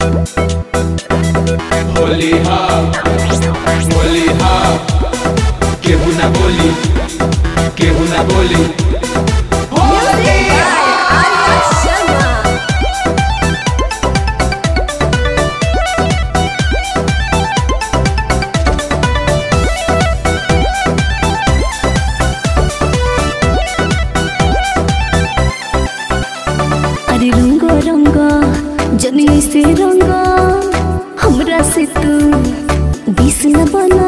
होली हा केहू ना बोली होली अरे रंगा रंगा जनी से रंगा हमरा से तू बीस न बना।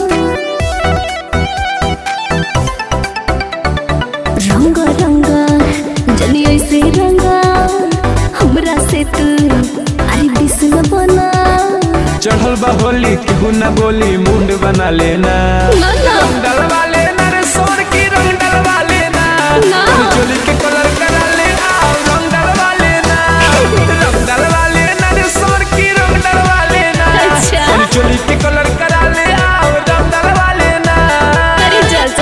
रंगा रंगा जनी से रंगा हमरा से तू अरे बीस न बना। चढ़ल बा होली केहू ना बोली मुंड बना लेना रंग डलवा लेना रे सोर की रंग डलवा लेना चोली के कलर करा ले आओ रंग डलवा लेना रंग डलवा लेना रे सोर की रंग डलवा लेना चोली के कलर करा ले आओ रंग डलवा लेना। अरे जा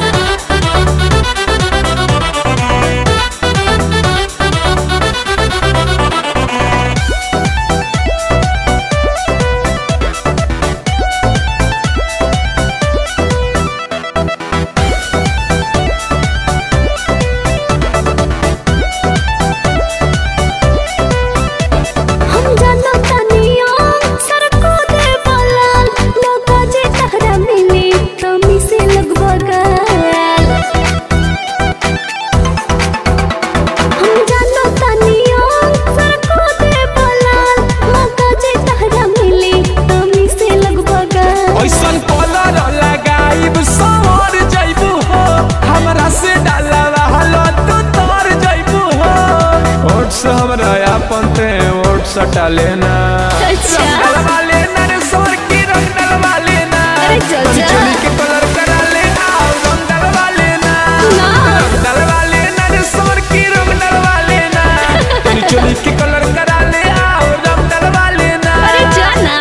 वोट सटा लेना रंग डलवा लेना रे सोर की रंग डलवा लेना चोली के कलर करा ले आओ रंग डलवा लेना रंग डलवा लेना रे सोर की रंग डलवा लेना चोली के कलर करा ले आओ रंग डलवा लेना। अरे जाना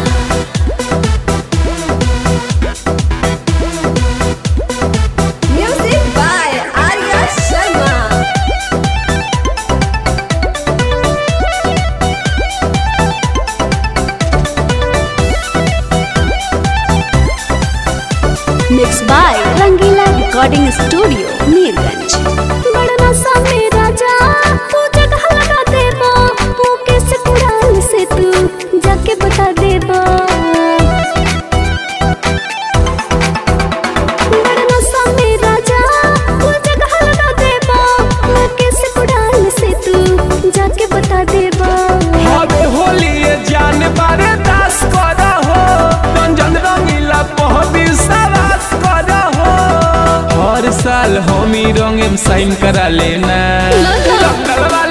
music by Arya Sharma. Mix by Rangila recording studio Mirganj. बड़ना सामने राजा तू जगह लगा देबो तू कैसे कुड़ाल से तू जाके बता देबो। बड़ना सामने राजा तू जगह लगा देबो तू कैसे कुड़ाल से तू जाके बता देबो। हवे होली ये जान बारे दास करा हो रंजन रंगीला पहबी सवास करा हो हर साल होमी रंग साइन करा लेना रंग डलवा